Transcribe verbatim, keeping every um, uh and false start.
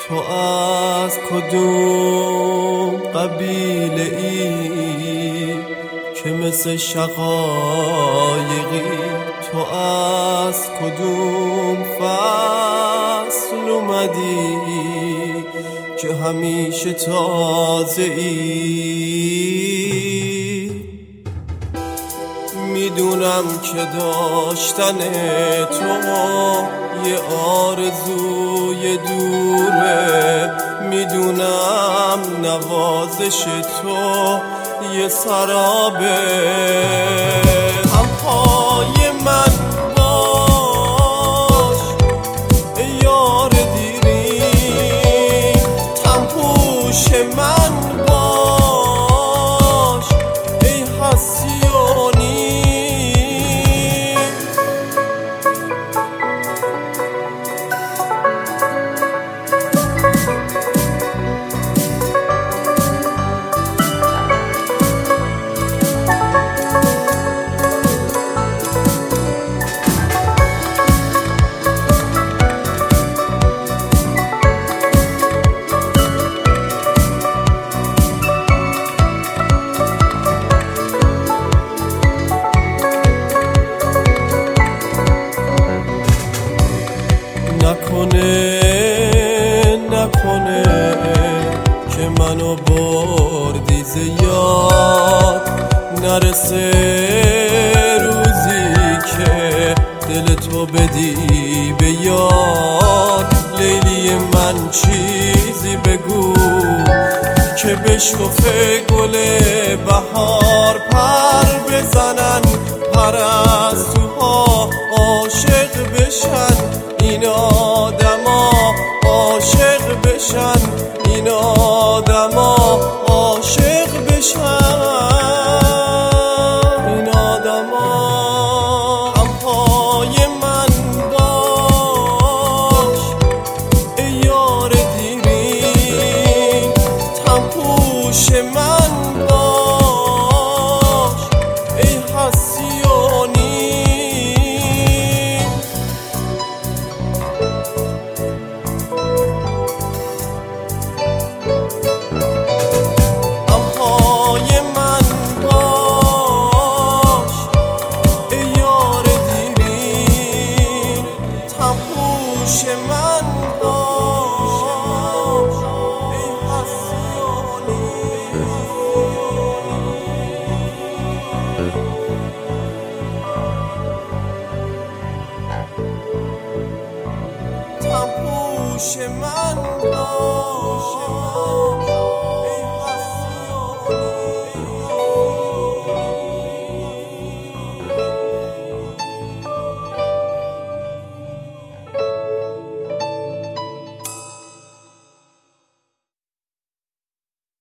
تو از کدوم قبیله ای که مثل شقایقی؟ تو از کدوم فصل اومدی که همیشه تازه ای؟ میدونم که داشتن تو یه آرزوی دوره، میدونم نوازش تو یه سرابه. هم پای من باش ای یار دیری، هم پوش من باش ای حسیونی. نکنه نکنه که منو بردی ز یاد، نرسه روزی که دل تو بدی به یاد. لیلی من چیزی بگو که بشکفه گل بهار پر بزنن، پرستوها عاشق بشن، این آدما عاشق بشن، این آدما عاشق بشن، این آدما. هم پای من باش ای یار دیری، هم پوش من باش ای حسیونی. پوش من باش ای حسیونی. هم پوش من باش